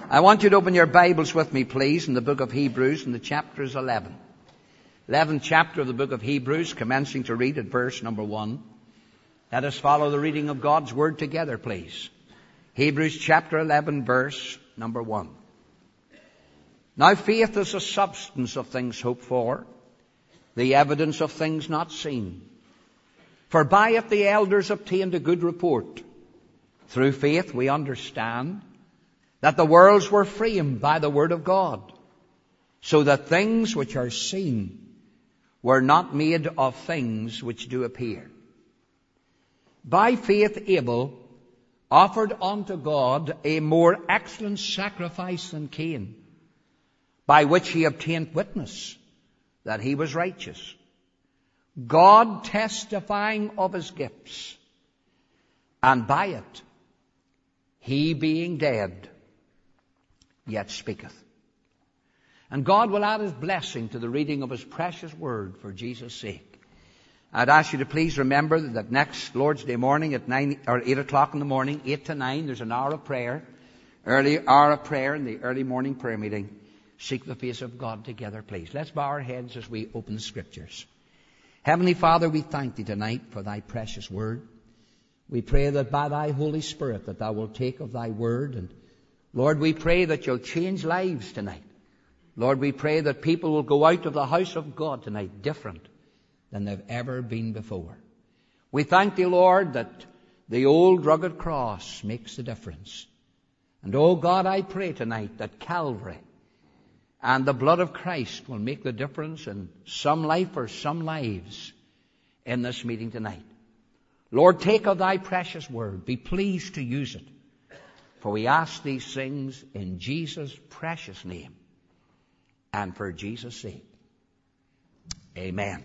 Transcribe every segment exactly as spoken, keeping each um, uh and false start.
I want you to open your Bibles with me, please, in the book of Hebrews, and the chapter is eleven. eleventh chapter of the book of Hebrews, commencing to read at verse number one. Let us follow the reading of God's Word together, please. Hebrews chapter eleven, verse number one. Now faith is the substance of things hoped for, the evidence of things not seen. For by it the elders obtained a good report. Through faith we understand that the worlds were framed by the word of God, so that things which are seen were not made of things which do appear. By faith Abel offered unto God a more excellent sacrifice than Cain, by which he obtained witness that he was righteous, God testifying of his gifts, and by it he being dead yet speaketh. And God will add his blessing to the reading of his precious word for Jesus' sake. I'd ask you to please remember that next Lord's Day morning at nine or eight o'clock in the morning, eight to nine, there's an hour of prayer, early hour of prayer in the early morning prayer meeting. Seek the face of God together, please. Let's bow our heads as we open the Scriptures. Heavenly Father, we thank thee tonight for thy precious word. We pray that by thy Holy Spirit that thou wilt take of thy word, and Lord, we pray that you'll change lives tonight. Lord, we pray that people will go out of the house of God tonight different than they've ever been before. We thank thee, Lord, that the old rugged cross makes the difference. And oh God, I pray tonight that Calvary and the blood of Christ will make the difference in some life or some lives in this meeting tonight. Lord, take of thy precious word. Be pleased to use it. For we ask these things in Jesus' precious name and for Jesus' sake. Amen.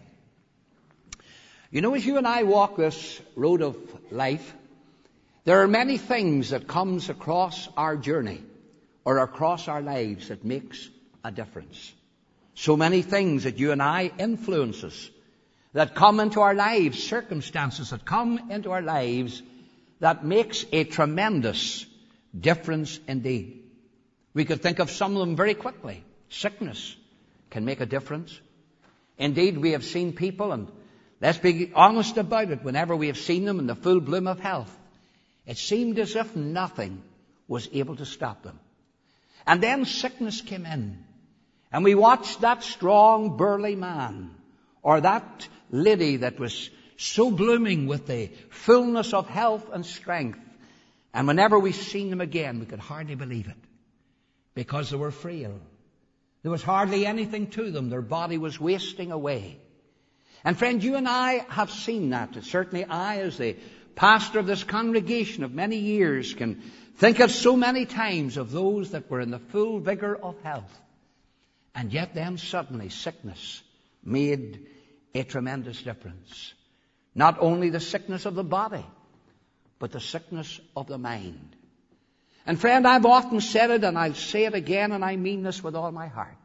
You know, as you and I walk this road of life, there are many things that comes across our journey or across our lives that makes a difference. So many things that you and I influence us, that come into our lives, circumstances that come into our lives that makes a tremendous difference indeed. We could think of some of them very quickly. Sickness can make a difference. Indeed, we have seen people, and let's be honest about it, whenever we have seen them in the full bloom of health, it seemed as if nothing was able to stop them. And then sickness came in, and we watched that strong, burly man, or that lady that was so blooming with the fullness of health and strength. And whenever we seen them again, we could hardly believe it, because they were frail. There was hardly anything to them. Their body was wasting away. And friend, you and I have seen that. Certainly I, as the pastor of this congregation of many years, can think of so many times of those that were in the full vigor of health. And yet then suddenly sickness made a tremendous difference. Not only the sickness of the body, but the sickness of the mind. And friend, I've often said it, and I'll say it again, and I mean this with all my heart.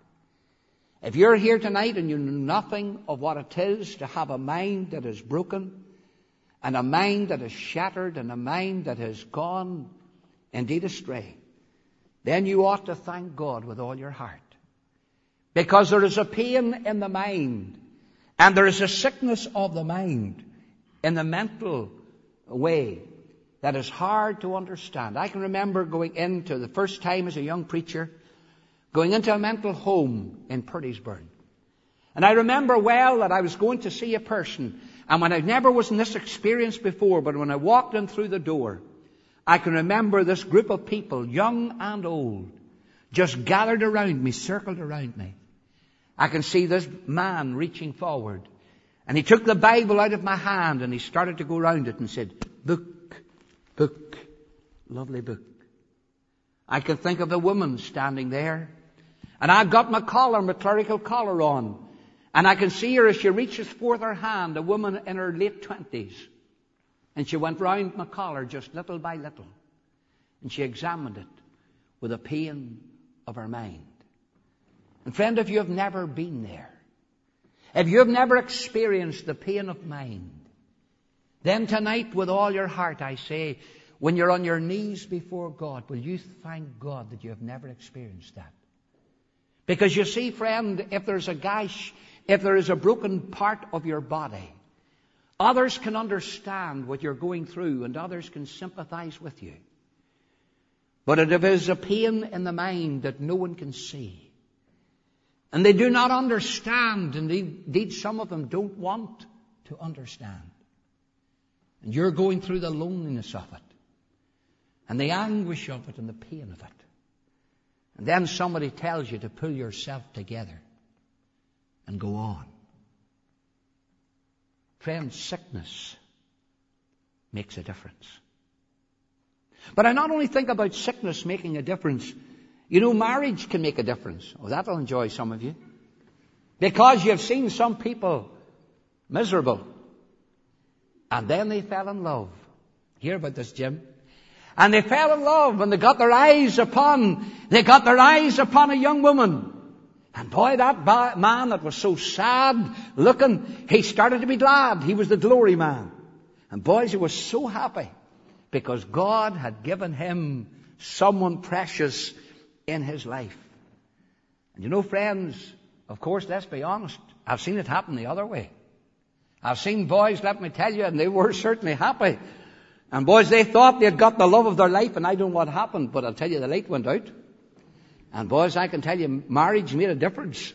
If you're here tonight and you know nothing of what it is to have a mind that is broken, and a mind that is shattered, and a mind that has gone indeed astray, then you ought to thank God with all your heart. Because there is a pain in the mind, and there is a sickness of the mind in the mental way that is hard to understand. I can remember going into the first time as a young preacher, going into a mental home in Purtysburn. And I remember well that I was going to see a person, and when I never was in this experience before, but when I walked in through the door, I can remember this group of people, young and old, just gathered around me, circled around me. I can see this man reaching forward, and he took the Bible out of my hand and he started to go around it and said, "Book, book, lovely book." I can think of the woman standing there, and I've got my collar, my clerical collar on, and I can see her as she reaches forth her hand, a woman in her late twenties, and she went round my collar just little by little, and she examined it with the pain of her mind. And friend, if you have never been there, if you have never experienced the pain of mind, then tonight with all your heart I say, when you're on your knees before God, will you thank God that you have never experienced that? Because you see, friend, if there's a gash, if there is a broken part of your body, others can understand what you're going through and others can sympathize with you. But if there is a pain in the mind that no one can see, and they do not understand, and indeed some of them don't want to understand, and you're going through the loneliness of it, and the anguish of it, and the pain of it, and then somebody tells you to pull yourself together and go on. Friends, sickness makes a difference. But I not only think about sickness making a difference, you know, marriage can make a difference. Oh, that'll enjoy some of you. Because you've seen some people miserable, and then they fell in love. Hear about this, Jim? And they fell in love, and they got their eyes upon, they got their eyes upon a young woman. And boy, that ba- man that was so sad looking, he started to be glad. He was the glory man. And boys, he was so happy because God had given him someone precious in his life. And you know, friends, of course, let's be honest, I've seen it happen the other way. I've seen boys, let me tell you, and they were certainly happy. And boys, they thought they'd got the love of their life, and I don't know what happened, but I'll tell you, the light went out. And boys, I can tell you, marriage made a difference.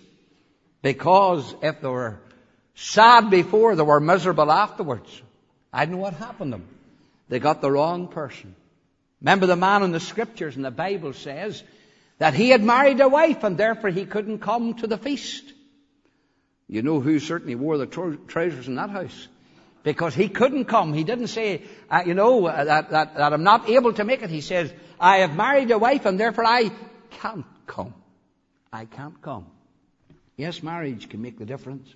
Because if they were sad before, they were miserable afterwards. I don't know what happened to them. They got the wrong person. Remember the man in the scriptures, and the Bible says that he had married a wife, and therefore he couldn't come to the feast. You know who certainly wore the tro- trousers in that house? Because he couldn't come. He didn't say, uh, you know, uh, that, that, that I'm not able to make it. He says, I have married a wife and therefore I can't come. I can't come. Yes, marriage can make the difference.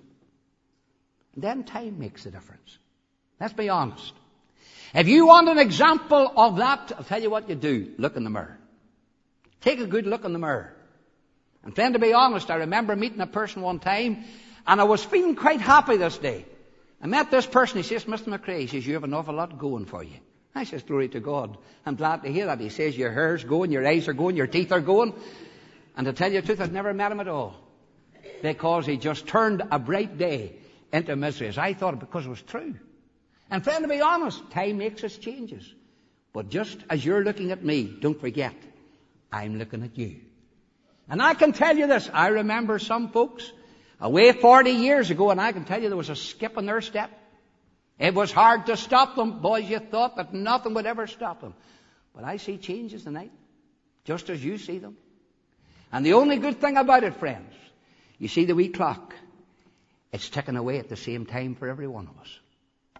And then time makes the difference. Let's be honest. If you want an example of that, I'll tell you what you do. Look in the mirror. Take a good look in the mirror. And friend, to be honest, I remember meeting a person one time, and I was feeling quite happy this day. I met this person. He says, Mister McRae, he says, you have an awful lot going for you. I says, glory to God. I'm glad to hear that. He says, your hair's going, your eyes are going, your teeth are going. And to tell you the truth, I've never met him at all. Because he just turned a bright day into misery. As I thought, because it was true. And friend, to be honest, time makes its changes. But just as you're looking at me, don't forget, I'm looking at you. And I can tell you this, I remember some folks away forty years ago, and I can tell you there was a skip in their step. It was hard to stop them. Boys, you thought that nothing would ever stop them. But I see changes tonight, just as you see them. And the only good thing about it, friends, you see the wee clock. It's ticking away at the same time for every one of us.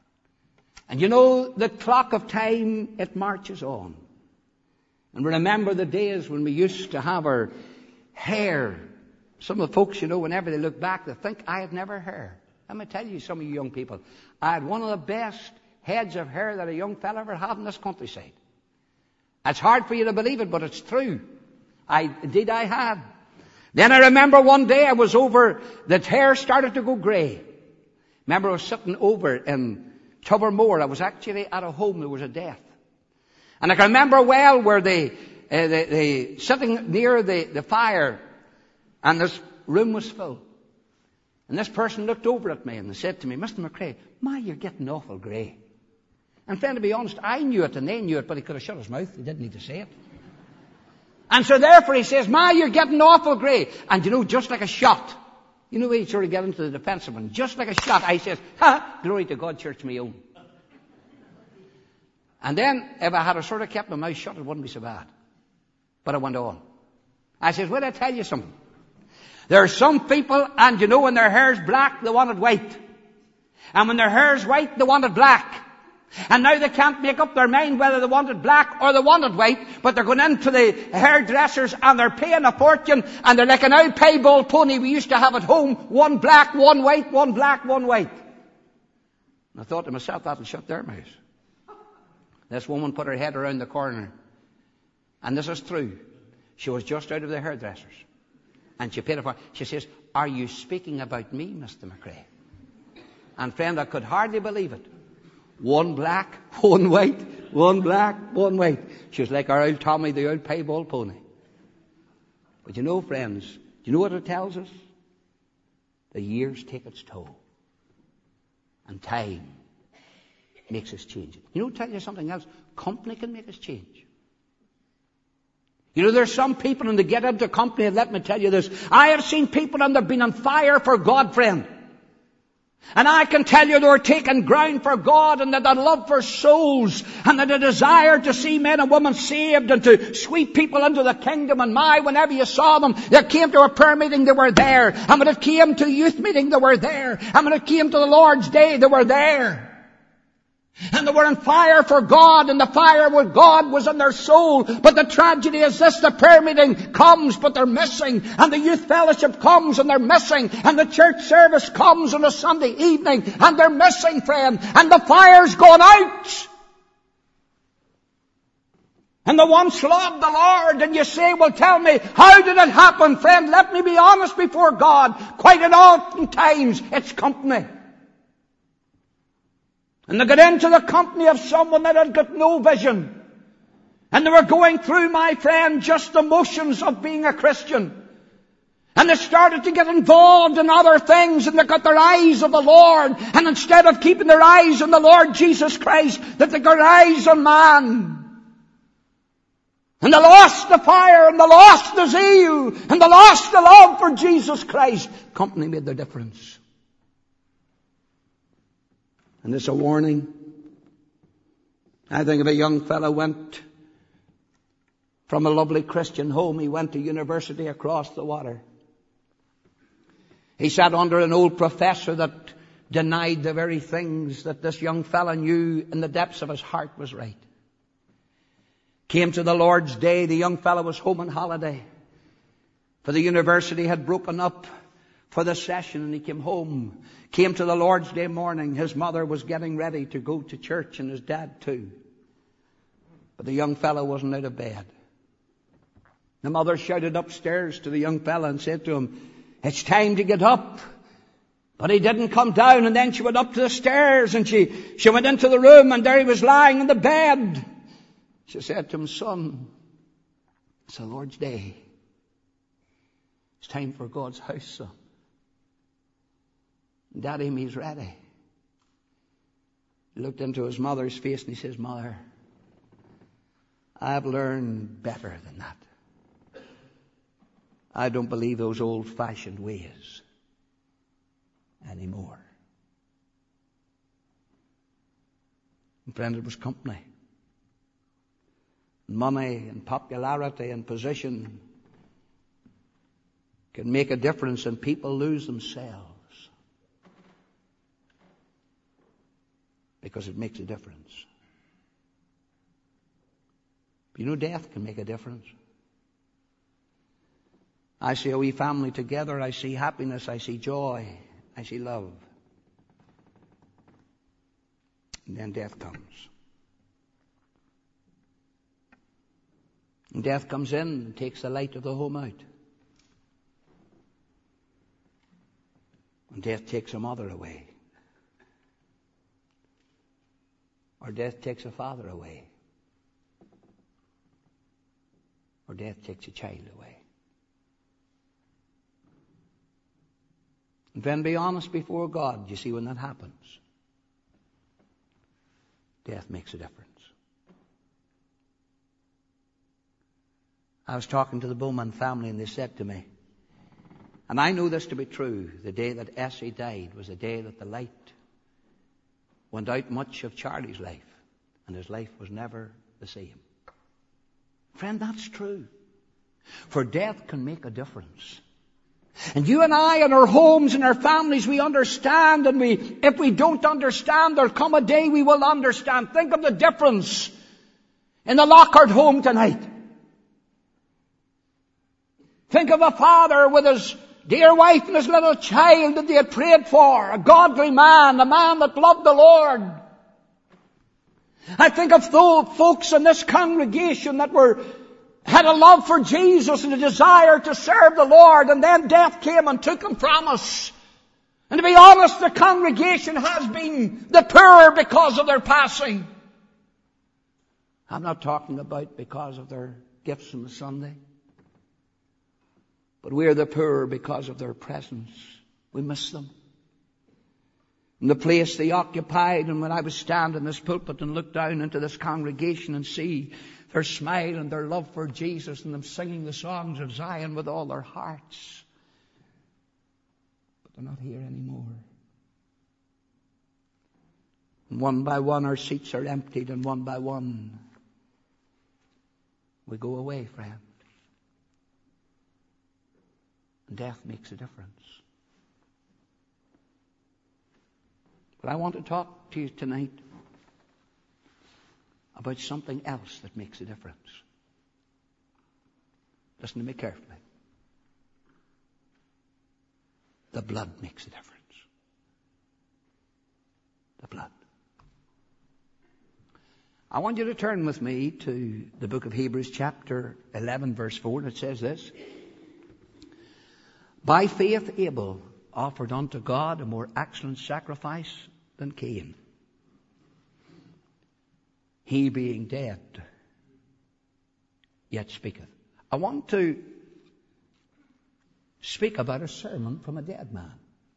And you know, the clock of time, it marches on. And remember the days when we used to have our hair. Some of the folks, you know, whenever they look back, they think, I had never hair. Let me tell you, some of you young people, I had one of the best heads of hair that a young fella ever had in this countryside. It's hard for you to believe it, but it's true. I, indeed I had. Then I remember one day I was over, the hair started to go grey. Remember I was sitting over in Tobermore. I was actually at a home, there was a death. And I can remember well where they, uh, they, they sitting near the, the fire, and this room was full. And this person looked over at me and they said to me, Mister McRae, my, you're getting awful grey. And friend, to be honest, I knew it and they knew it, but he could have shut his mouth. He didn't need to say it. And so therefore he says, my, you're getting awful grey. And you know, just like a shot. You know, we sort of get into the defensive one. Just like a shot, I says, ha, glory to God, church me own. And then, if I had a sort of kept my mouth shut, it wouldn't be so bad. But I went on. I says, well, I tell you something. There are some people, and you know, when their hair's black, they want it white. And when their hair's white, they want it black. And now they can't make up their mind whether they want it black or they want it white, but they're going into the hairdressers and they're paying a fortune, and they're like an old piebald pony we used to have at home, one black, one white, one black, one white. And I thought to myself, that'll shut their mouths. This woman put her head around the corner, and this is true. She was just out of the hairdressers. And she paid her for it. She says, are you speaking about me, Mister McRae? And friend, I could hardly believe it. One black, one white, One black, one white. She was like our old Tommy, the old piebald pony. But you know, friends, do you know what it tells us? The years take its toll. And time makes us change. You know, tell you something else. Company can make us change. You know, there's some people, and they get into company, and let me tell you this. I have seen people, and they've been on fire for God, friend. And I can tell you they were taking ground for God, and that a love for souls, and that a desire to see men and women saved, and to sweep people into the kingdom. And my, whenever you saw them, they came to a prayer meeting, they were there. And when it came to a youth meeting, they were there. And when it came to the Lord's Day, they were there. And they were on fire for God, and the fire with God was in their soul. But the tragedy is this: the prayer meeting comes, but they're missing. And the youth fellowship comes, and they're missing. And the church service comes on a Sunday evening, and they're missing, friend. And the fire's gone out. And the once loved the Lord. And you say, well, tell me, how did it happen, friend? Let me be honest before God. Quite often times, it's company. And they got into the company of someone that had got no vision. And they were going through, my friend, just the motions of being a Christian. And they started to get involved in other things, and they got their eyes on the Lord. And instead of keeping their eyes on the Lord Jesus Christ, that they got their eyes on man. And they lost the fire, and they lost the zeal, and they lost the love for Jesus Christ. Company made the difference. And it's a warning. I think of a young fellow went from a lovely Christian home. He went to university across the water. He sat under an old professor that denied the very things that this young fellow knew in the depths of his heart was right. Came to the Lord's Day. The young fellow was home on holiday, for the university had broken up for the session, and he came home. Came to the Lord's Day morning. His mother was getting ready to go to church, and his dad too. But the young fellow wasn't out of bed. The mother shouted upstairs to the young fellow and said to him, it's time to get up. But he didn't come down. And then she went up to the stairs, and she, she went into the room, and there he was lying in the bed. She said to him, son, it's the Lord's Day. It's time for God's house, son. Daddy, he's ready. He looked into his mother's face and he says, Mother, I've learned better than that. I don't believe those old-fashioned ways anymore. And friend, it was company. Money and popularity and position can make a difference, and people lose themselves. Because it makes a difference. You know, death can make a difference. I see a wee family together. I see happiness. I see joy. I see love. And then death comes. And death comes in and takes the light of the home out. And death takes a mother away. Or death takes a father away. Or death takes a child away. And then be honest before God. You see, when that happens, death makes a difference. I was talking to the Bowman family, and they said to me, and I know this to be true, the day that Essie died was the day that the light went out much of Charlie's life, and his life was never the same. Friend, that's true. For death can make a difference. And you and I in our homes and our families, we understand, and we, if we don't understand, there'll come a day we will understand. Think of the difference in the Lockhart home tonight. Think of a father with his dear wife and his little child that they had prayed for, a godly man, a man that loved the Lord. I think of those folks in this congregation that were had a love for Jesus and a desire to serve the Lord, and then death came and took them from us. And to be honest, the congregation has been the poorer because of their passing. I'm not talking about because of their gifts on the Sunday. But we are the poorer because of their presence. We miss them. And the place they occupied, and when I would stand in this pulpit and look down into this congregation and see their smile and their love for Jesus and them singing the songs of Zion with all their hearts. But they're not here anymore. And one by one our seats are emptied, and one by one we go away, friend. And death makes a difference. But I want to talk to you tonight about something else that makes a difference. Listen to me carefully. The blood makes a difference. The blood. I want you to turn with me to the book of Hebrews chapter eleven verse four, and it says this. By faith Abel offered unto God a more excellent sacrifice than Cain, he being dead, yet speaketh. I want to speak about a sermon from a dead man.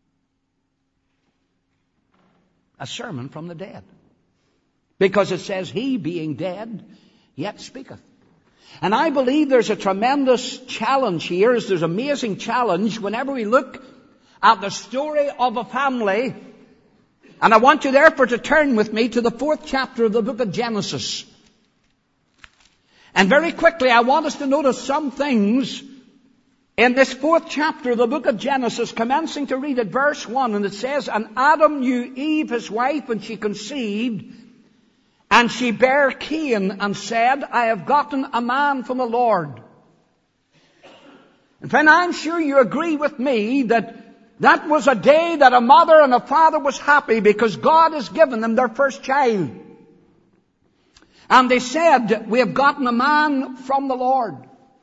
A sermon from the dead. Because it says, he being dead, yet speaketh. And I believe there's a tremendous challenge here. There's an amazing challenge whenever we look at the story of a family. And I want you therefore to turn with me to the fourth chapter of the book of Genesis. And very quickly I want us to notice some things in this fourth chapter of the book of Genesis, commencing to read at verse one. And it says, and Adam knew Eve his wife, and she conceived, and she bare Cain, and said, I have gotten a man from the Lord. And friend, I'm sure you agree with me that that was a day that a mother and a father was happy, because God has given them their first child. And they said, we have gotten a man from the Lord.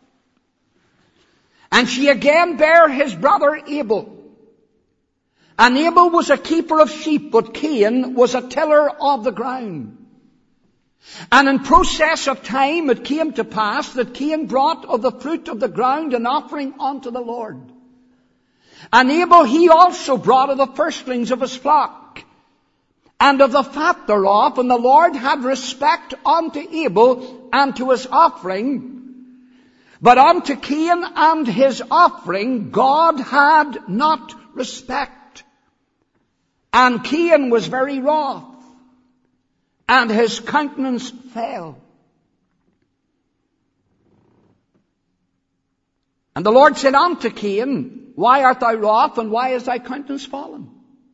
And she again bare his brother Abel. And Abel was a keeper of sheep, but Cain was a tiller of the ground. And in process of time it came to pass that Cain brought of the fruit of the ground an offering unto the Lord. And Abel he also brought of the firstlings of his flock, and of the fat thereof, and the Lord had respect unto Abel and to his offering, but unto Cain and his offering God had not respect. And Cain was very wroth, and his countenance fell. And the Lord said unto Cain, why art thou wroth, and why is thy countenance fallen?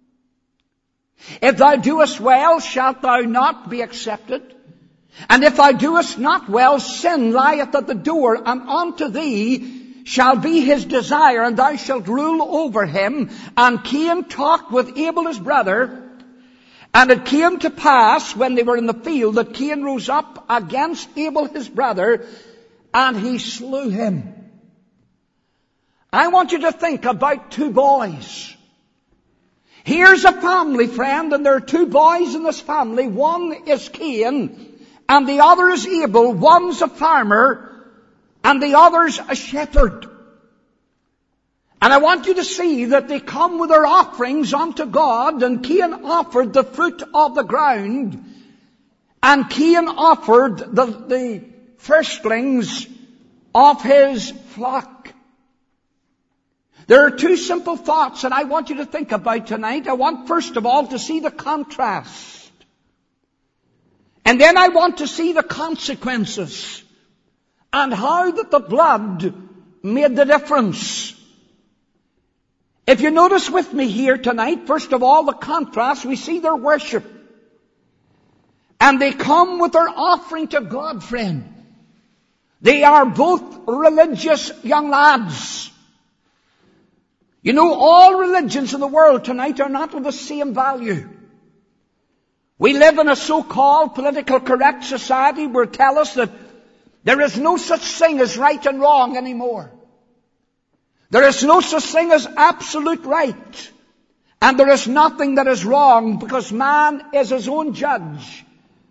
If thou doest well, shalt thou not be accepted? And if thou doest not well, sin lieth at the door, and unto thee shall be his desire, and thou shalt rule over him. And Cain talked with Abel his brother. And it came to pass, when they were in the field, that Cain rose up against Abel his brother, and he slew him. I want you to think about two boys. Here's a family, friend, and there are two boys in this family. One is Cain, and the other is Abel. One's a farmer, and the other's a shepherd. And I want you to see that they come with their offerings unto God, and Cain offered the fruit of the ground, and Cain offered the, the firstlings of his flock. There are two simple thoughts that I want you to think about tonight. I want first of all to see the contrast. And then I want to see the consequences, and how that the blood made the difference. If you notice with me here tonight, first of all, the contrast, we see their worship. And they come with their offering to God, friend. They are both religious young lads. You know, all religions in the world tonight are not of the same value. We live in a so-called political correct society where tell us that there is no such thing as right and wrong anymore. There is no such thing as absolute right. And there is nothing that is wrong, because man is his own judge.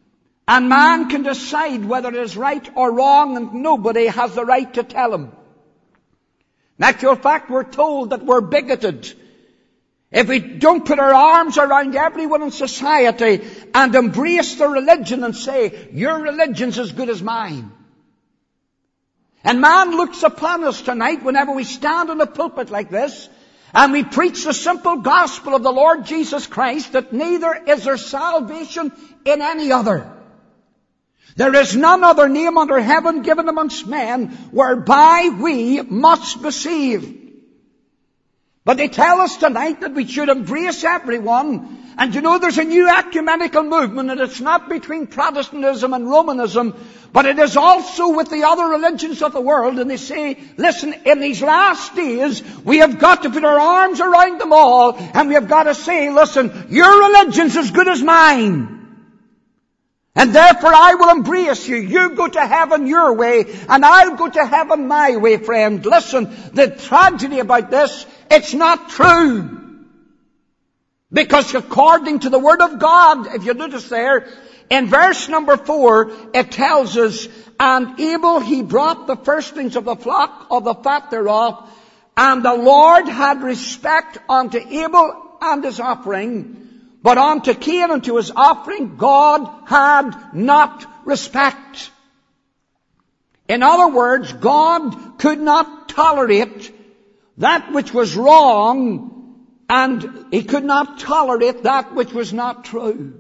And man can decide whether it is right or wrong, and nobody has the right to tell him. In actual fact, we're told that we're bigoted if we don't put our arms around everyone in society and embrace their religion and say, your religion's as good as mine. And man looks upon us tonight whenever we stand in a pulpit like this and we preach the simple gospel of the Lord Jesus Christ, that neither is there salvation in any other. There is none other name under heaven given amongst men whereby we must be saved. But they tell us tonight that we should embrace everyone. And you know, there's a new ecumenical movement, and it's not between Protestantism and Romanism, but it is also with the other religions of the world. And they say, listen, in these last days, we have got to put our arms around them all, and we have got to say, listen, your religion's as good as mine. And therefore I will embrace you. You go to heaven your way, and I'll go to heaven my way, friend. Listen, the tragedy about this, it's not true. Because according to the Word of God, if you notice there, in verse number four, it tells us, and Abel he brought the firstlings of the flock of the fat thereof, and the Lord had respect unto Abel and his offering, but unto Cain and to his offering God had not respect. In other words, God could not tolerate that which was wrong, and He could not tolerate that which was not true.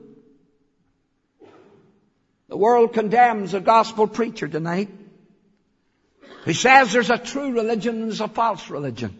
The world condemns a gospel preacher tonight who says there's a true religion and there's a false religion.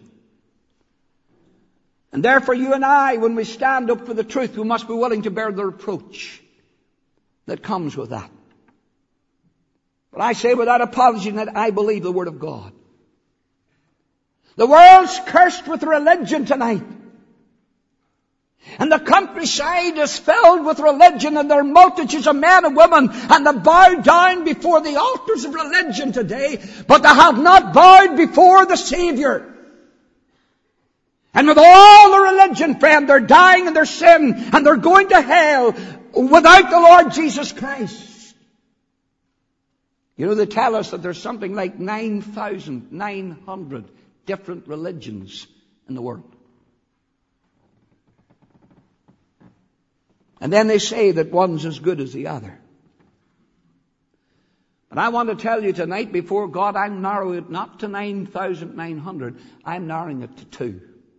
And therefore you and I, when we stand up for the truth, we must be willing to bear the reproach that comes with that. But I say without apology that I believe the Word of God. The world's cursed with religion tonight. And the countryside is filled with religion, and there are multitudes of men and women, and they bow down before the altars of religion today, but they have not bowed before the Savior. And with all the religion, friend, they're dying in their sin, and they're going to hell without the Lord Jesus Christ. You know, they tell us that there's something like nine thousand nine hundred different religions in the world. And then they say that one's as good as the other. And I want to tell you tonight, before God, I'm narrowing it not to nine thousand nine hundred, I'm narrowing it to two.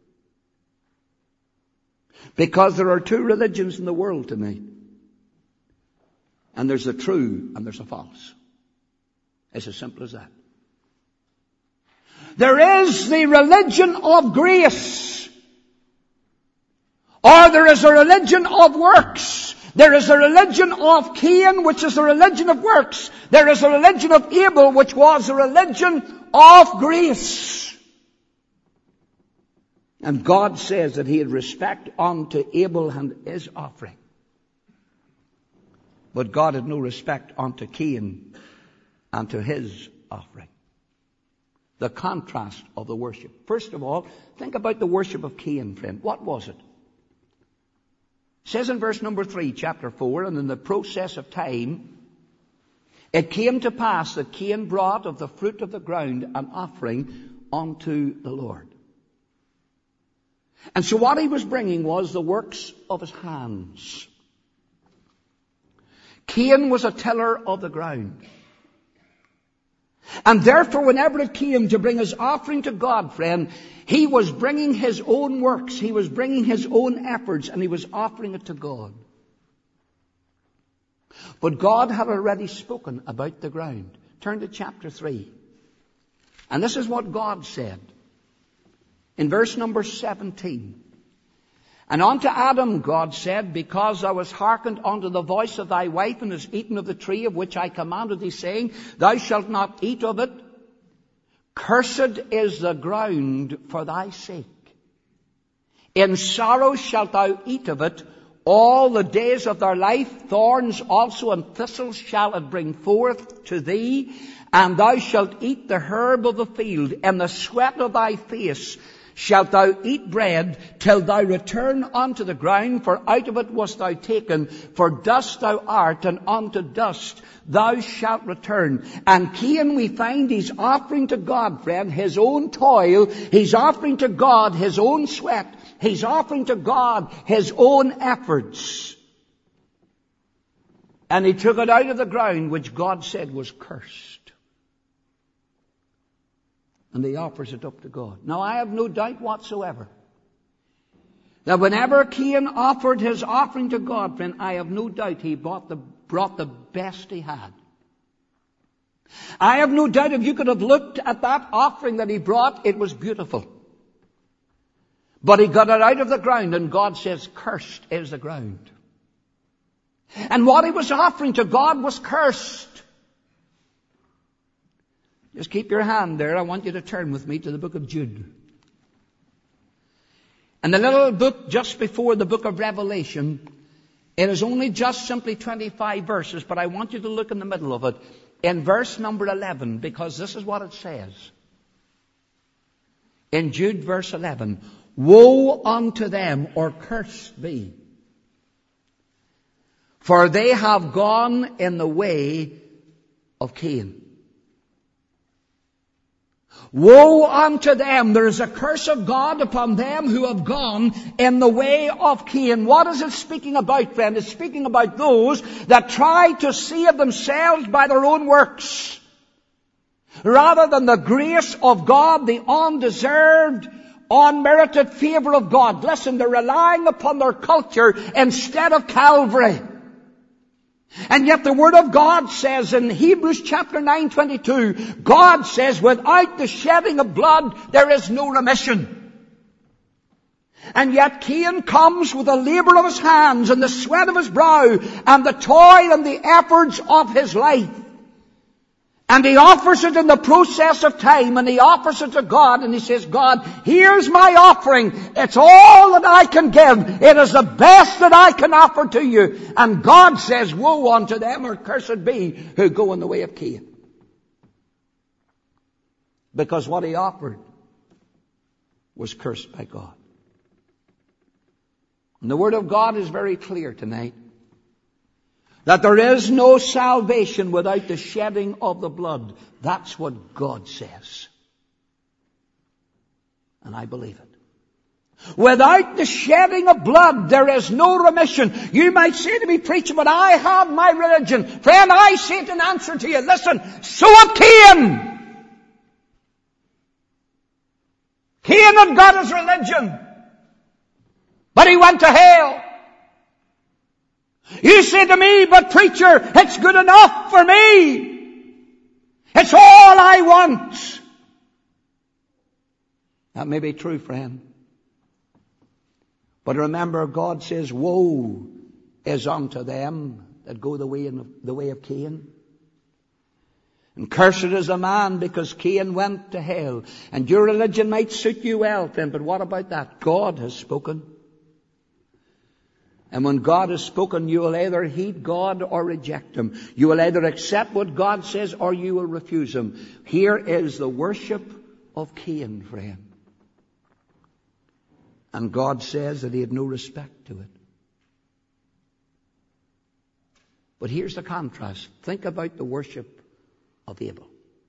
Because there are two religions in the world tonight. And there's a true and there's a false. It's as simple as that. There is the religion of grace. Or there is a religion of works. There is a religion of Cain, which is a religion of works. There is a religion of Abel, which was a religion of grace. And God says that He had respect unto Abel and his offering. But God had no respect unto Cain and to his offering. The contrast of the worship. First of all, think about the worship of Cain, friend. What was it? It says in verse number three, chapter four, and in the process of time, it came to pass that Cain brought of the fruit of the ground an offering unto the Lord. And so what he was bringing was the works of his hands. Cain was a tiller of the ground. And therefore, whenever it came to bring his offering to God, friend, he was bringing his own works, he was bringing his own efforts, and he was offering it to God. But God had already spoken about the ground. Turn to chapter three. And this is what God said. In verse number seventeen. And unto Adam God said, because thou hast hearkened unto the voice of thy wife, and hast eaten of the tree of which I commanded thee, saying, thou shalt not eat of it, cursed is the ground for thy sake. In sorrow shalt thou eat of it all the days of thy life. Thorns also and thistles shall it bring forth to thee. And thou shalt eat the herb of the field. In the sweat of thy face shalt thou eat bread till thou return unto the ground, for out of it wast thou taken, for dust thou art, and unto dust thou shalt return. And Cain, we find he's offering to God, friend, his own toil. He's offering to God his own sweat. He's offering to God his own efforts. And he took it out of the ground, which God said was cursed. And he offers it up to God. Now, I have no doubt whatsoever that whenever Cain offered his offering to God, friend, I have no doubt he brought the, brought the best he had. I have no doubt if you could have looked at that offering that he brought, it was beautiful. But he got it out of the ground, and God says, cursed is the ground. And what he was offering to God was cursed. Just keep your hand there. I want you to turn with me to the book of Jude. And the little book just before the book of Revelation, it is only just simply twenty-five verses, but I want you to look in the middle of it, in verse number eleven, because this is what it says. In Jude verse eleven, woe unto them, or cursed be, for they have gone in the way of Cain. Woe unto them! There is a curse of God upon them who have gone in the way of Cain. What is it speaking about, friend? It's speaking about those that try to save themselves by their own works, rather than the grace of God, the undeserved, unmerited favor of God. Listen, they're relying upon their culture instead of Calvary. And yet the Word of God says in Hebrews chapter nine twenty-two, God says, without the shedding of blood, there is no remission. And yet Cain comes with the labor of his hands and the sweat of his brow and the toil and the efforts of his life. And he offers it in the process of time, and he offers it to God, and he says, God, here's my offering. It's all that I can give. It is the best that I can offer to you. And God says, woe unto them, or cursed be, who go in the way of Cain. Because what he offered was cursed by God. And the Word of God is very clear tonight, that there is no salvation without the shedding of the blood. That's what God says. And I believe it. Without the shedding of blood, there is no remission. You might say to me, preacher, but I have my religion. Friend, I say it in answer to you. Listen, so had Cain. Cain had got his religion, but he went to hell. You say to me, but preacher, it's good enough for me. It's all I want. That may be true, friend. But remember, God says, woe is unto them that go the way in the way of Cain. And cursed is the man, because Cain went to hell. And your religion might suit you well, friend, but what about that? God has spoken. And when God has spoken, you will either heed God or reject Him. You will either accept what God says or you will refuse Him. Here is the worship of Cain, friend. And God says that He had no respect to it. But here's the contrast. Think about the worship of Abel.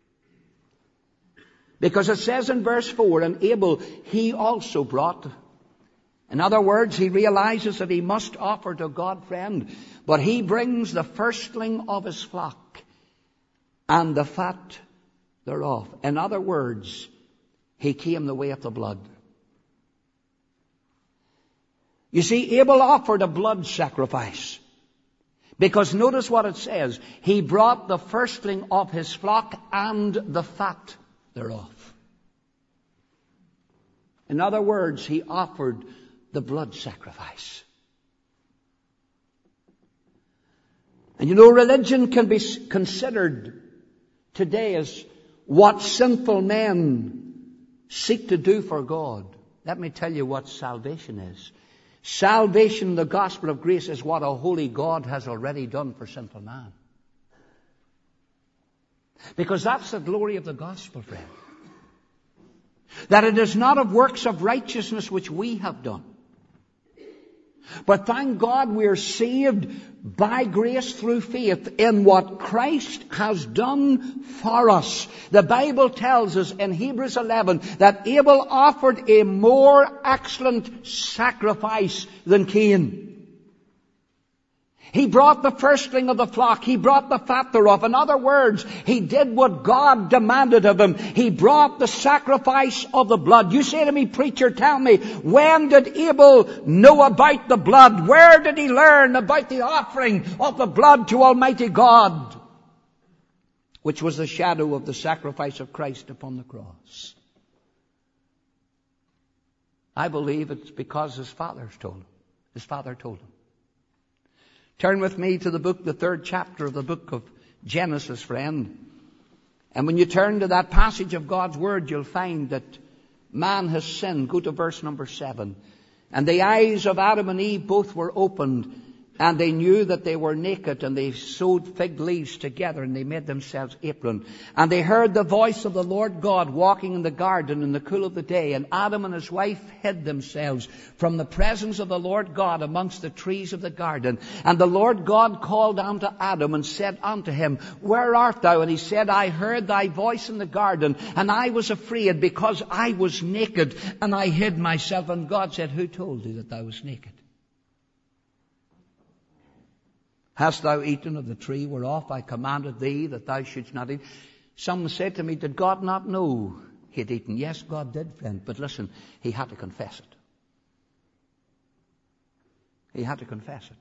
Because it says in verse four, and Abel, he also brought. In other words, he realizes that he must offer to God, friend, but he brings the firstling of his flock and the fat thereof. In other words, he came the way of the blood. You see, Abel offered a blood sacrifice, because notice what it says. He brought the firstling of his flock and the fat thereof. In other words, he offered the blood sacrifice. And you know, religion can be considered today as what sinful men seek to do for God. Let me tell you what salvation is. Salvation, the gospel of grace, is what a holy God has already done for sinful man. Because that's the glory of the gospel, friend. that it is not of works of righteousness which we have done. But thank God we are saved by grace through faith in what Christ has done for us. The Bible tells us in Hebrews eleven that Abel offered a more excellent sacrifice than Cain. He brought the firstling of the flock. He brought the fat thereof. In other words, he did what God demanded of him. He brought the sacrifice of the blood. You say to me, preacher, tell me, when did Abel know about the blood? Where did he learn about the offering of the blood to Almighty God? Which was the shadow of the sacrifice of Christ upon the cross. I believe it's because his father told him. His father told him. Turn with me to the book, the third chapter of the book of Genesis, friend. And when you turn to that passage of God's Word, you'll find that man has sinned. Go to verse number seven. And the eyes of Adam and Eve both were opened, and they knew that they were naked, and they sewed fig leaves together, and they made themselves apron. And they heard the voice of the Lord God walking in the garden in the cool of the day. And Adam and his wife hid themselves from the presence of the Lord God amongst the trees of the garden. And the Lord God called unto Adam and said unto him, Where art thou? And he said, I heard thy voice in the garden, and I was afraid because I was naked, and I hid myself. And God said, Who told thee that thou wast naked? Hast thou eaten of the tree whereof I commanded thee that thou shouldst not eat? Some said to me, did God not know he had eaten? Yes, God did, friend. But listen, he had to confess it. He had to confess it.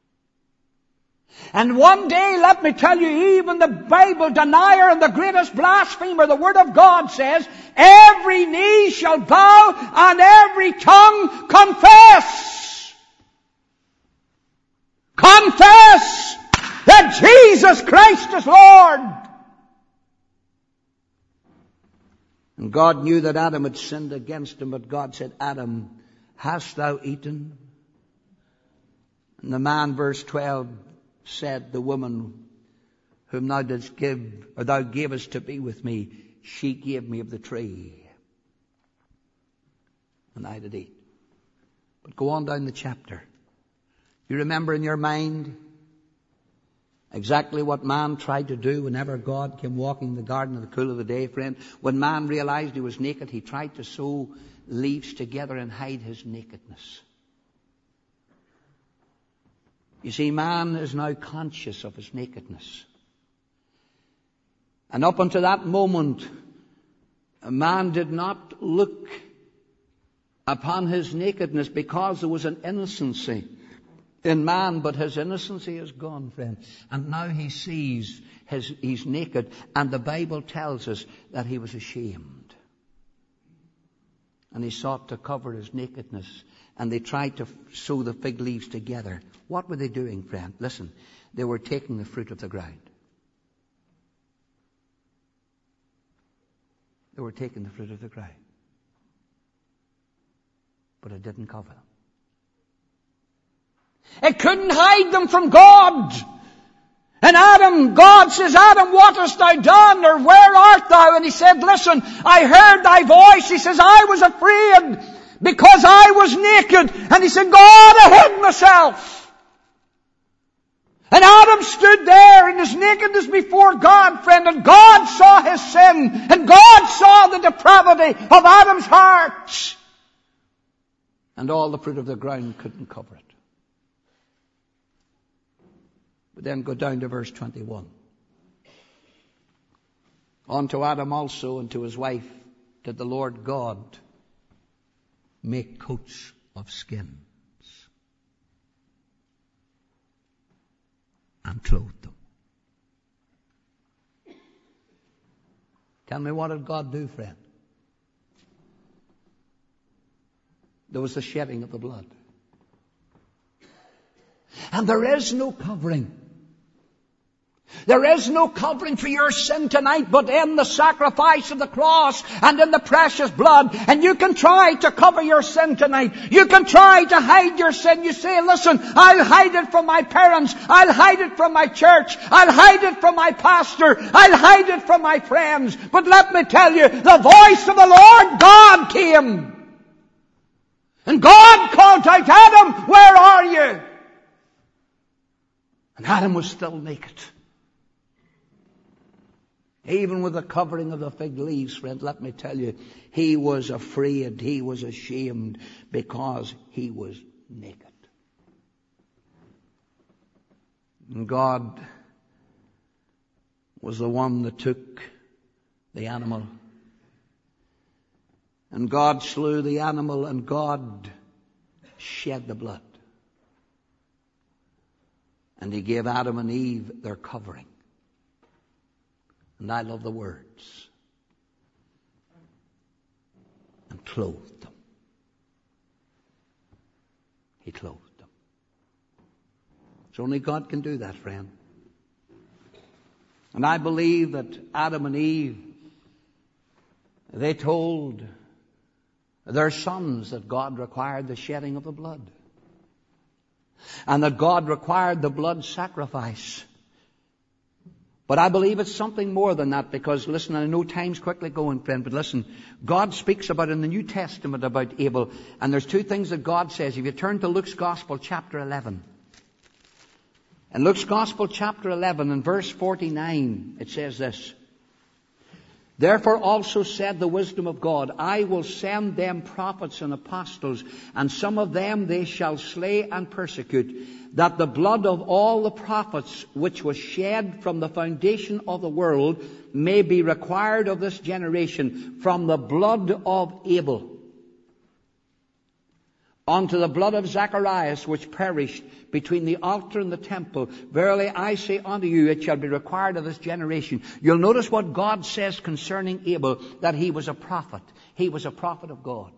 And one day, let me tell you, even the Bible denier and the greatest blasphemer, the Word of God says, every knee shall bow and every tongue confess. Confess that Jesus Christ is Lord. And God knew that Adam had sinned against him, but God said, Adam, hast thou eaten? And the man, verse twelve, said, the woman whom thou didst give, or thou gavest to be with me, she gave me of the tree, and I did eat. But go on down the chapter. You remember in your mind exactly what man tried to do whenever God came walking in the garden in the cool of the day, friend? When man realized he was naked, he tried to sew leaves together and hide his nakedness. You see, man is now conscious of his nakedness. And up until that moment, a man did not look upon his nakedness because there was an innocency in man, but his innocency is gone, friend. And now he sees his, he's naked, and the Bible tells us that he was ashamed. And he sought to cover his nakedness, and they tried to sew the fig leaves together. What were they doing, friend? Listen, they were taking the fruit of the ground. They were taking the fruit of the ground. But it didn't cover them. It couldn't hide them from God. And Adam, God says, Adam, what hast thou done? Or where art thou? And he said, listen, I heard thy voice. He says, I was afraid because I was naked. And he said, God, I hid myself. And Adam stood there in his nakedness before God, friend, and God saw his sin, and God saw the depravity of Adam's heart. And all the fruit of the ground couldn't cover it. But then go down to verse twenty-one. Unto Adam also and to his wife did the Lord God make coats of skins and clothed them. Tell me, what did God do, friend? There was the shedding of the blood. And there is no covering There is no covering for your sin tonight but in the sacrifice of the cross and in the precious blood. And you can try to cover your sin tonight. You can try to hide your sin. You say, listen, I'll hide it from my parents. I'll hide it from my church. I'll hide it from my pastor. I'll hide it from my friends. But let me tell you, the voice of the Lord God came. And God called out, Adam, where are you? And Adam was still naked. Even with the covering of the fig leaves, friend, let me tell you, he was afraid, he was ashamed, because he was naked. And God was the one that took the animal. And God slew the animal, and God shed the blood. And he gave Adam and Eve their covering. And I love the words. And clothed them. He clothed them. So only God can do that, friend. And I believe that Adam and Eve, they told their sons that God required the shedding of the blood. And that God required the blood sacrifice. But I believe it's something more than that, because, listen, I know time's quickly going, friend, but listen, God speaks about in the New Testament about Abel, and there's two things that God says. If you turn to Luke's Gospel, chapter eleven. In Luke's Gospel, chapter eleven, and verse forty-nine, it says this. Therefore also said the wisdom of God, I will send them prophets and apostles, and some of them they shall slay and persecute, that the blood of all the prophets which was shed from the foundation of the world may be required of this generation, from the blood of Abel unto the blood of Zacharias, which perished between the altar and the temple. Verily I say unto you, it shall be required of this generation. You'll notice what God says concerning Abel, that he was a prophet. He was a prophet of God.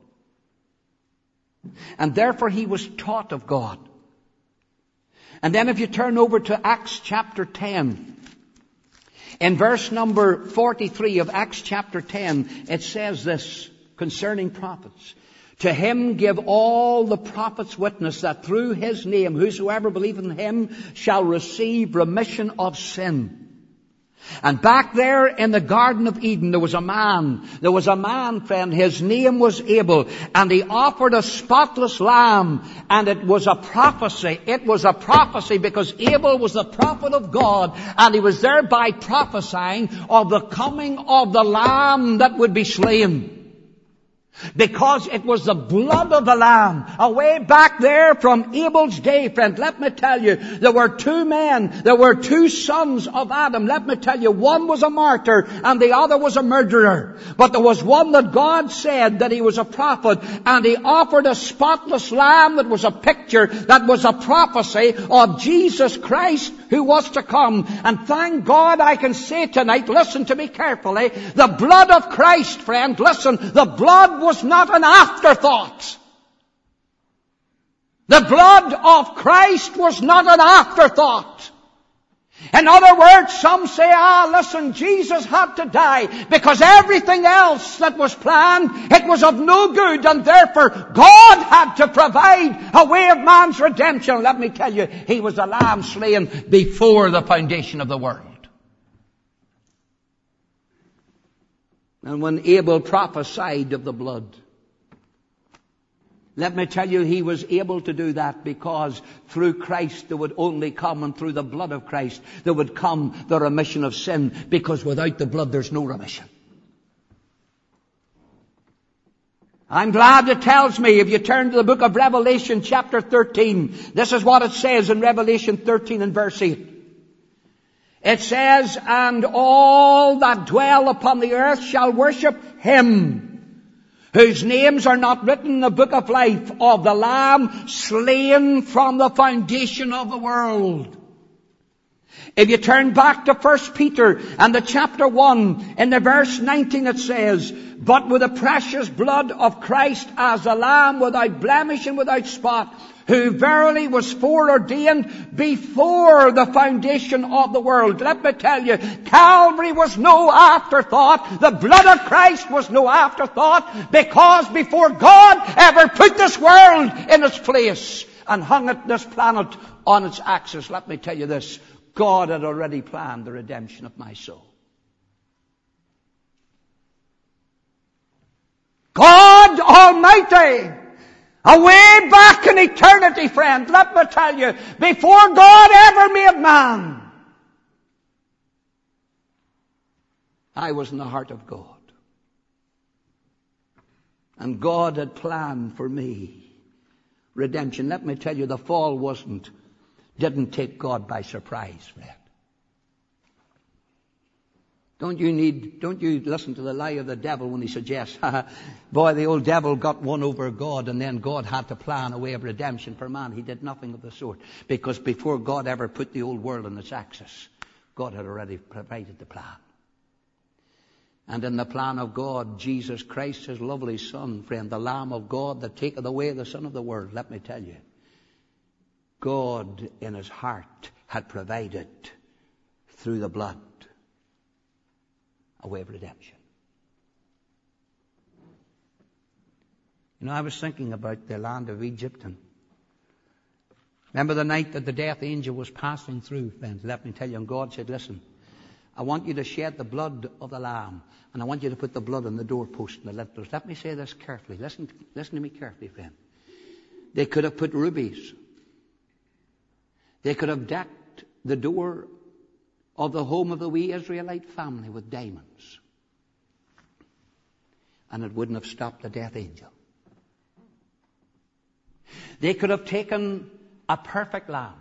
And therefore he was taught of God. And then if you turn over to Acts chapter ten, in verse number forty-three of Acts chapter ten, it says this concerning prophets. To him give all the prophets witness that through his name whosoever believeth in him shall receive remission of sin. And back there in the Garden of Eden, there was a man. There was a man, friend. His name was Abel. And he offered a spotless lamb. And it was a prophecy. It was a prophecy because Abel was the prophet of God. And he was thereby prophesying of the coming of the lamb that would be slain. Because it was the blood of the Lamb. Away back there from Abel's day, friend, let me tell you, there were two men, there were two sons of Adam. Let me tell you, one was a martyr and the other was a murderer. But there was one that God said that he was a prophet, and he offered a spotless lamb that was a picture, that was a prophecy of Jesus Christ who was to come. And thank God I can say tonight, listen to me carefully, the blood of Christ, friend, listen, the blood was not an afterthought. The blood of Christ was not an afterthought. In other words, some say, ah, listen, Jesus had to die because everything else that was planned, it was of no good, and therefore God had to provide a way of man's redemption. Let me tell you, he was the lamb slain before the foundation of the world. And when Abel prophesied of the blood, let me tell you, he was able to do that because through Christ there would only come, and through the blood of Christ there would come the remission of sin, because without the blood there's no remission. I'm glad it tells me, if you turn to the book of Revelation chapter thirteen, this is what it says in Revelation thirteen and verse eight. It says, and all that dwell upon the earth shall worship him, whose names are not written in the book of life of the Lamb slain from the foundation of the world. If you turn back to First Peter and the chapter one, in the verse nineteen it says, "But with the precious blood of Christ as a lamb without blemish and without spot, who verily was foreordained before the foundation of the world." Let me tell you, Calvary was no afterthought. The blood of Christ was no afterthought, because before God ever put this world in its place and hung it, this planet, on its axis, let me tell you this, God had already planned the redemption of my soul. God Almighty, away back in eternity, friend, let me tell you, before God ever made man, I was in the heart of God. And God had planned for me redemption. Let me tell you, the fall wasn't, didn't take God by surprise, friend. Don't you need, don't you listen to the lie of the devil when he suggests, boy, the old devil got one over God, and then God had to plan a way of redemption for man. He did nothing of the sort. Because before God ever put the old world on its axis, God had already provided the plan. And in the plan of God, Jesus Christ, his lovely Son, friend, the Lamb of God that taketh away the sin of the world, let me tell you, God in his heart had provided through the blood a way of redemption. You know, I was thinking about the land of Egypt, and remember the night that the death angel was passing through, friends. Let me tell you, and God said, listen, I want you to shed the blood of the lamb, and I want you to put the blood on the doorpost and the lintels. Let me say this carefully. Listen, listen to me carefully, friend. They could have put rubies. They could have decked the door of the home of the wee Israelite family with diamonds, and it wouldn't have stopped the death angel. They could have taken a perfect lamb,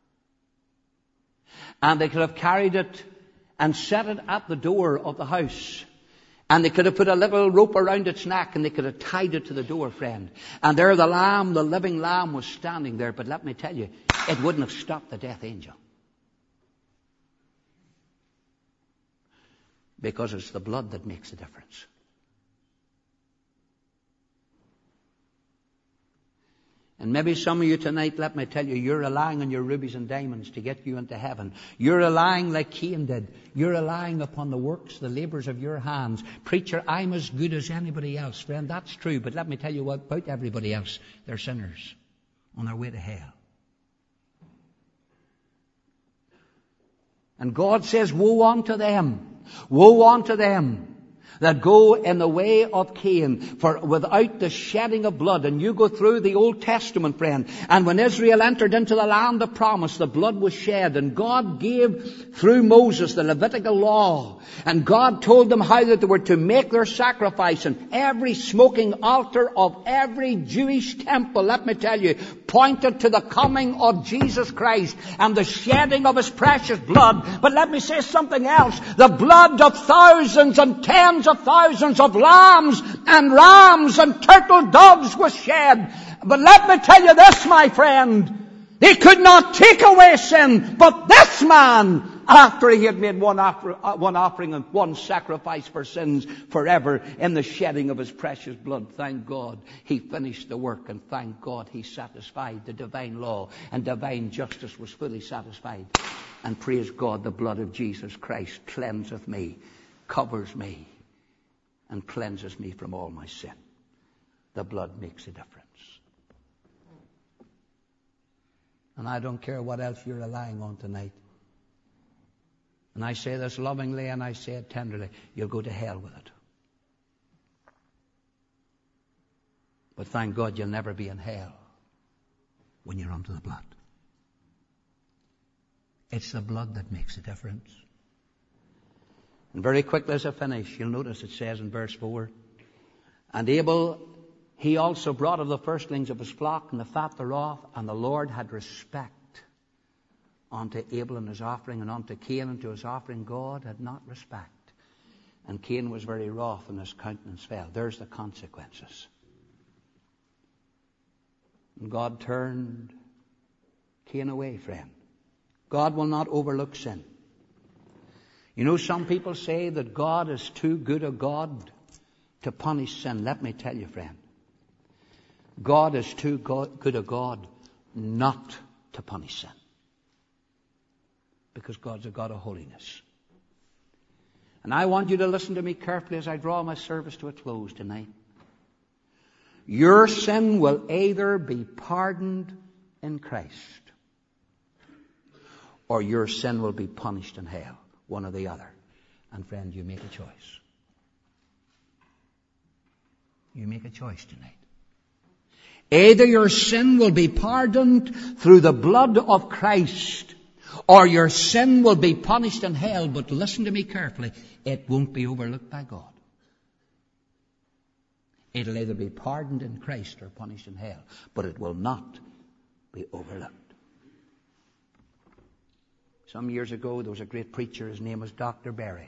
and they could have carried it and set it at the door of the house, and they could have put a little rope around its neck, and they could have tied it to the door, friend. And there the lamb, the living lamb, was standing there. But let me tell you, it wouldn't have stopped the death angel. Because it's the blood that makes the difference. And maybe some of you tonight, let me tell you, you're relying on your rubies and diamonds to get you into heaven. You're relying like Cain did. You're relying upon the works, the labors of your hands. Preacher, I'm as good as anybody else. Friend, that's true. But let me tell you what about everybody else. They're sinners on their way to hell. And God says, woe unto them. Woe unto them that go in the way of Cain, for without the shedding of blood. And you go through the Old Testament, friend, and when Israel entered into the land of promise, the blood was shed, and God gave through Moses the Levitical law, and God told them how that they were to make their sacrifice, and every smoking altar of every Jewish temple, let me tell you, pointed to the coming of Jesus Christ and the shedding of his precious blood. But let me say something else. The blood of thousands and tens of thousands of lambs and rams and turtle doves was shed. But let me tell you this, my friend. He could not take away sin, but this man, after he had made one, offer, one offering and one sacrifice for sins forever in the shedding of his precious blood, thank God he finished the work, and thank God he satisfied the divine law, and divine justice was fully satisfied. And praise God, the blood of Jesus Christ cleanseth me, covers me, and cleanses me from all my sin. The blood makes a difference. And I don't care what else you're relying on tonight. And I say this lovingly and I say it tenderly. You'll go to hell with it. But thank God you'll never be in hell when you're under the blood. It's the blood that makes a difference. And very quickly as I finish, you'll notice it says in verse four, and Abel, he also brought of the firstlings of his flock and the fat thereof, and the Lord had respect unto Abel and his offering, and unto Cain and to his offering God had not respect. And Cain was very wroth, and his countenance fell. There's the consequences. And God turned Cain away, friend. God will not overlook sin. You know, some people say that God is too good a God to punish sin. Let me tell you, friend, God is too good a God not to punish sin. Because God's a God of holiness. And I want you to listen to me carefully as I draw my service to a close tonight. Your sin will either be pardoned in Christ, or your sin will be punished in hell. One or the other. And friend, you make a choice. You make a choice tonight. Either your sin will be pardoned through the blood of Christ, or your sin will be punished in hell. But listen to me carefully. It won't be overlooked by God. It'll either be pardoned in Christ or punished in hell. But it will not be overlooked. Some years ago, there was a great preacher. His name was Doctor Berry.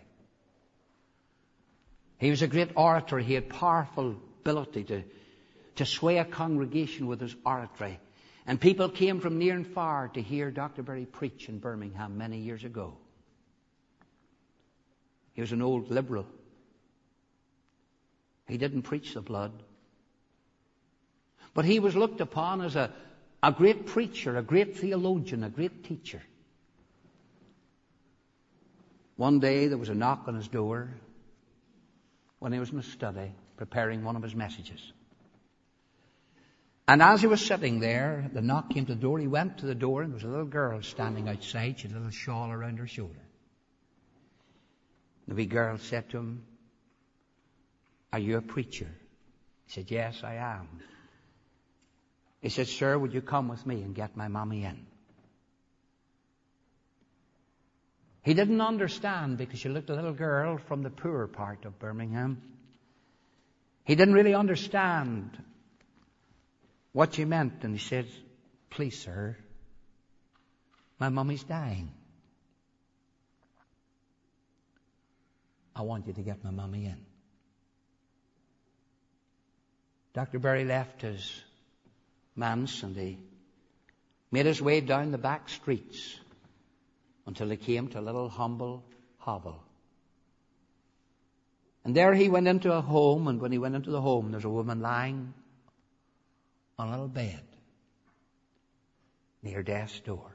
He was a great orator. He had powerful ability to, to sway a congregation with his oratory. And people came from near and far to hear Doctor Berry preach in Birmingham many years ago. He was an old liberal. He didn't preach the blood. But he was looked upon as a, a great preacher, a great theologian, a great teacher. One day there was a knock on his door when he was in his study preparing one of his messages. And as he was sitting there, the knock came to the door. He went to the door and there was a little girl standing outside. She had a little shawl around her shoulder. The wee girl said to him, "Are you a preacher?" He said, "Yes, I am." He said, "Sir, would you come with me and get my mommy in?" He didn't understand because she looked a little girl from the poor part of Birmingham. He didn't really understand what she meant. And he said, "Please, sir, my mummy's dying. I want you to get my mummy in." Doctor Berry left his manse and he made his way down the back streets until he came to a little humble hovel. And there he went into a home, and when he went into the home, there's a woman lying on a little bed near death's door.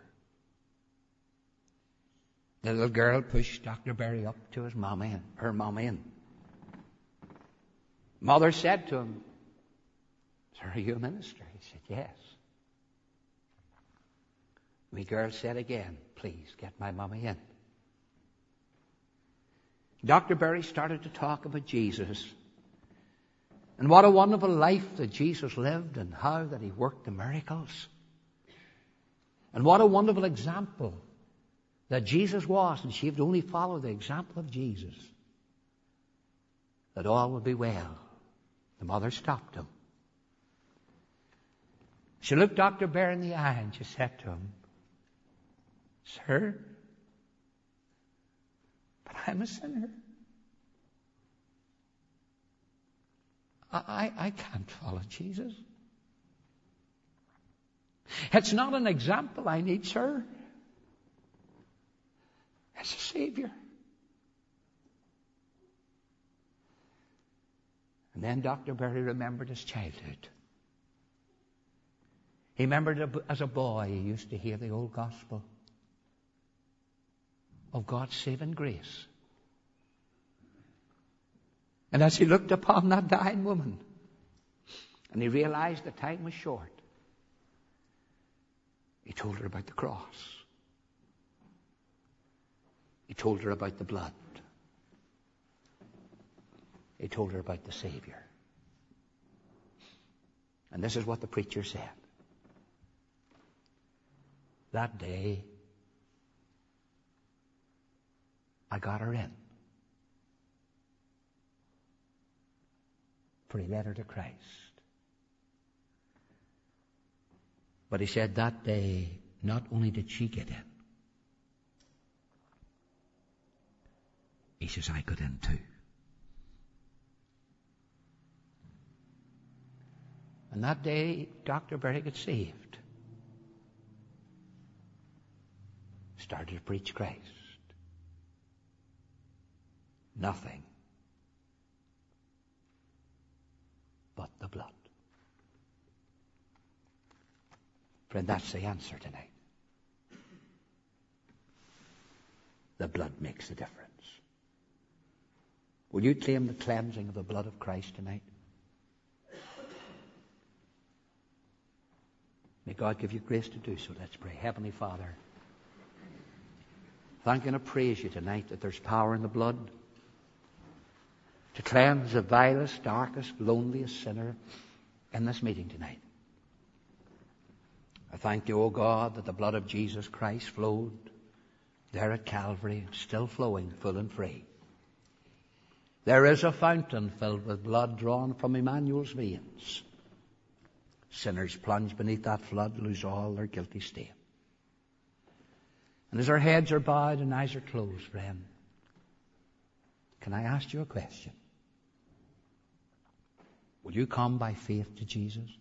The little girl pushed Doctor Berry up to his mommy and her mommy, and mother said to him, "Sir, are you a minister?" He said, "Yes." The girl said again, "Please get my mommy in." Doctor Berry started to talk about Jesus and what a wonderful life that Jesus lived and how that he worked the miracles. And what a wonderful example that Jesus was, and she would only follow the example of Jesus, that all would be well. The mother stopped him. She looked Doctor Berry in the eye and she said to him, "Sir, but I'm a sinner. I, I, I can't follow Jesus. It's not an example I need, sir. It's a Savior." And then Doctor Berry remembered his childhood. He remembered as a boy he used to hear the old gospel of God's saving grace. And as he looked upon that dying woman, and he realized the time was short, he told her about the cross. He told her about the blood. He told her about the Savior. And this is what the preacher said. That day, I got her in. For he led her to Christ. But he said that day, not only did she get in, he says, I got in too. And that day, Doctor Berry got saved. His started to preach Christ. Nothing but the blood. Friend, that's the answer tonight. The blood makes a difference. Will you claim the cleansing of the blood of Christ tonight? May God give you grace to do so. Let's pray. Heavenly Father, thank and I praise you tonight that there's power in the blood to cleanse the vilest, darkest, loneliest sinner in this meeting tonight. I thank you, O God, that the blood of Jesus Christ flowed there at Calvary, still flowing full and free. There is a fountain filled with blood drawn from Emmanuel's veins. Sinners plunge beneath that flood, lose all their guilty stain. And as our heads are bowed and eyes are closed, friend, can I ask you a question? Will you come by faith to Jesus?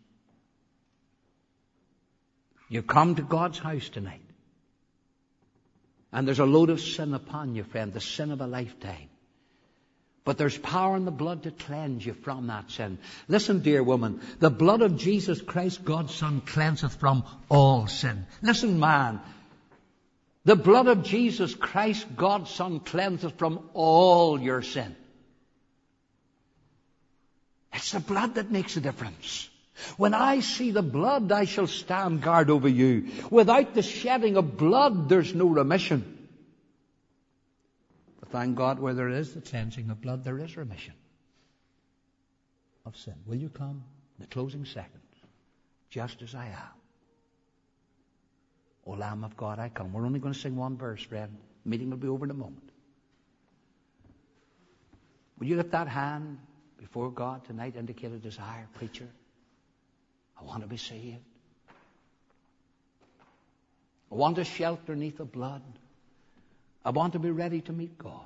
You come to God's house tonight, and there's a load of sin upon you, friend, the sin of a lifetime. But there's power in the blood to cleanse you from that sin. Listen, dear woman, the blood of Jesus Christ, God's Son, cleanseth from all sin. Listen, man, the blood of Jesus Christ, God's Son, cleanseth from all your sin. It's the blood that makes a difference. When I see the blood, I shall stand guard over you. Without the shedding of blood, there's no remission. But thank God, where there is the cleansing of blood, there is remission of sin. Will you come in the closing seconds, just as I am? O Lamb of God, I come. We're only going to sing one verse, friend. The meeting will be over in a moment. Will you lift that hand before God tonight, indicate a desire, preacher? I want to be saved. I want to shelter beneath the blood. I want to be ready to meet God.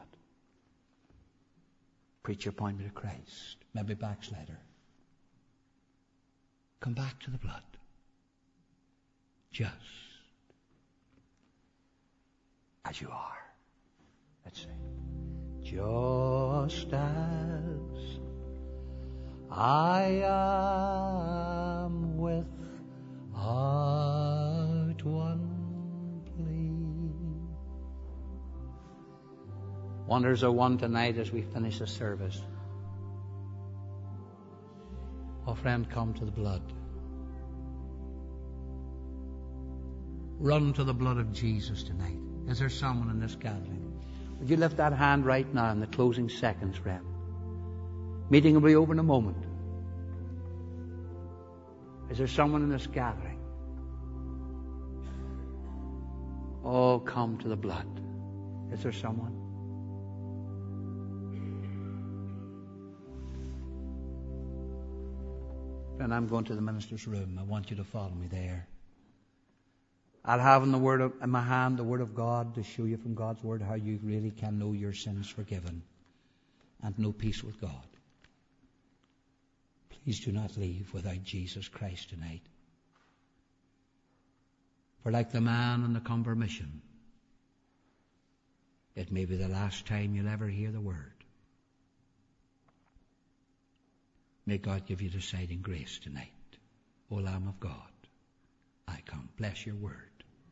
Preacher, point me to Christ. Maybe backslider. Come back to the blood. Just as you are. Let's sing. Just as I am without one plea. Wonders are one tonight as we finish the service. Oh, friend, come to the blood. Run to the blood of Jesus tonight. Is there someone in this gathering? Would you lift that hand right now in the closing seconds, friend? Meeting will be over in a moment. Is there someone in this gathering? Oh, come to the blood. Is there someone? And I'm going to the minister's room. I want you to follow me there. I'll have in the word of, in my hand the Word of God to show you from God's Word how you really can know your sins forgiven and know peace with God. Please do not leave without Jesus Christ tonight. For like the man on the Cumber mission, it may be the last time you'll ever hear the word. May God give you deciding grace tonight. O Lamb of God, I come. Bless your word.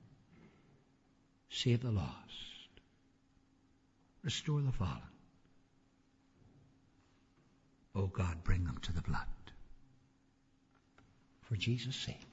Save the lost. Restore the fallen. O God, bring them to the blood. For Jesus' sake.